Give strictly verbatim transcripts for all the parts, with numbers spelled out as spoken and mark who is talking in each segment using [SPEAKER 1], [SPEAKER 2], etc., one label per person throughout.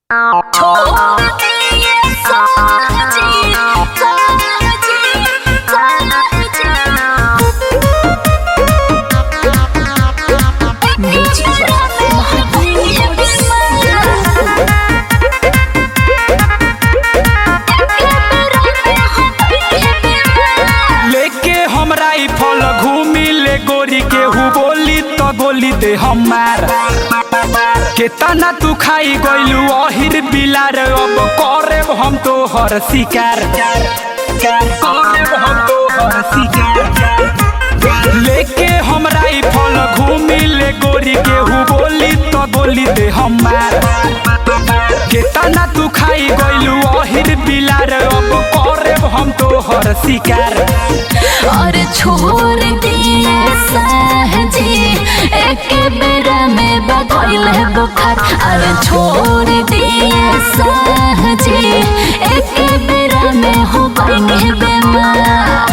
[SPEAKER 1] गोली दे हमार केतना तू खाई गइलू अहिर बिलार अब करे हम तो हर शिकार करे हम तो हर शिकार लेके हमरा ई फल घूमी ले गोरी केहू बोली तो गोली दे हमार केतना तू खाई गइलू अहिर बिलार अब करे हम तो हर शिकार
[SPEAKER 2] और छोड़ दिए सहजी एक बेरा में बदल बुखार अरे छोड़ दिए सहजी एक बेरा में हो गई बीमार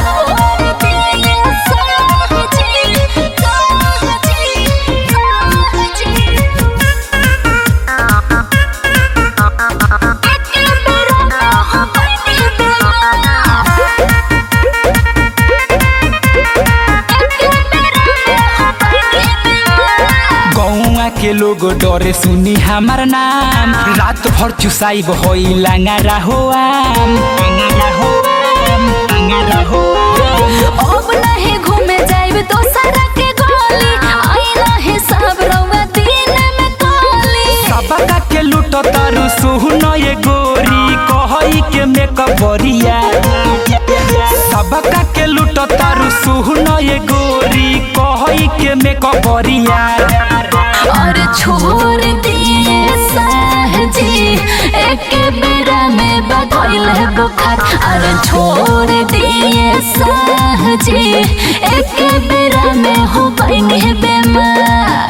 [SPEAKER 1] के लोग डरे सुनी हमार नाम रात भर चुसाई होई लांगारा हो आम लांगारा हो आम लांगारा हो
[SPEAKER 2] अब नहीं घूमे जाइब दोसरा के गली आई नहीं सब रउआ दिन में काली
[SPEAKER 1] सबका के लूट तारू सुन ये गोरी कहई के मेकअप बरिया सबका के लूट तारू सुन ये गोरी कहई के मेकअप बरिया
[SPEAKER 2] और छोड़ दिए सहजी एक बेरा में बदल बुखार और छोड़ दिए सहजी एक बेरा में हो गई बीमार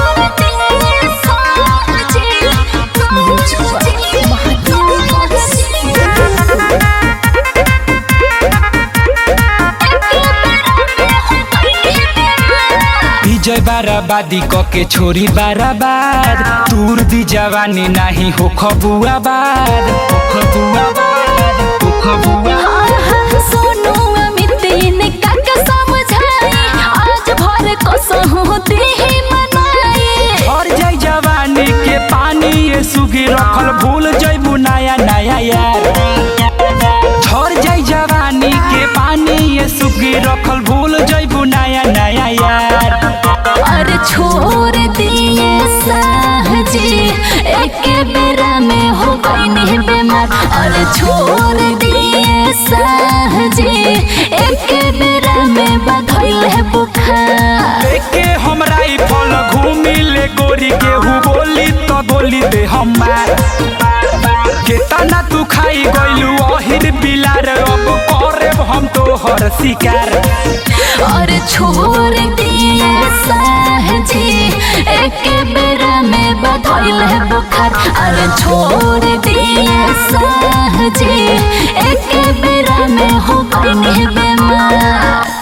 [SPEAKER 1] जय बाराबादी के छोरी बाराबाद दूर दी जवानी नहीं हो खबुआबाद हो खबुआबाद हो खबुआबाद
[SPEAKER 2] सोनू अमित इनका के समझाई आज भर को सहूती ही मनाई
[SPEAKER 1] और जय जवानी के पानी ये सुगी रखल भूल जइबू नया नया यार झर जय जवानी के पानी ये सुगी रखल भूल जइबू नया नया यार
[SPEAKER 2] और छोड़ दिए सहजी एक बेरा में हो गई बीमार और छोड़ दिए सहजी एक बेरा में बदल बुखार
[SPEAKER 1] लेके हमरा ई फल घूमी ले गोरी केहू बोली तो गोली दे हमार केतना तू खाई गइलू अहिर बिलार अब करे हम तो हर शिकार
[SPEAKER 2] और छोड़ दिए सहजी एक बेरा में बदल बुखार और छोड़ दिए सहजी एक बेरा में हो गई बीमार।